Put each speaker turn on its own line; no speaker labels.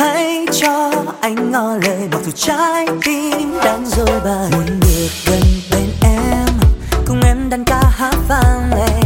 hãy cho anh ngỏ lời mặc dù trái tim đang rối bời. Muốn được gần bên em, cùng em đàn ca hát vang lên.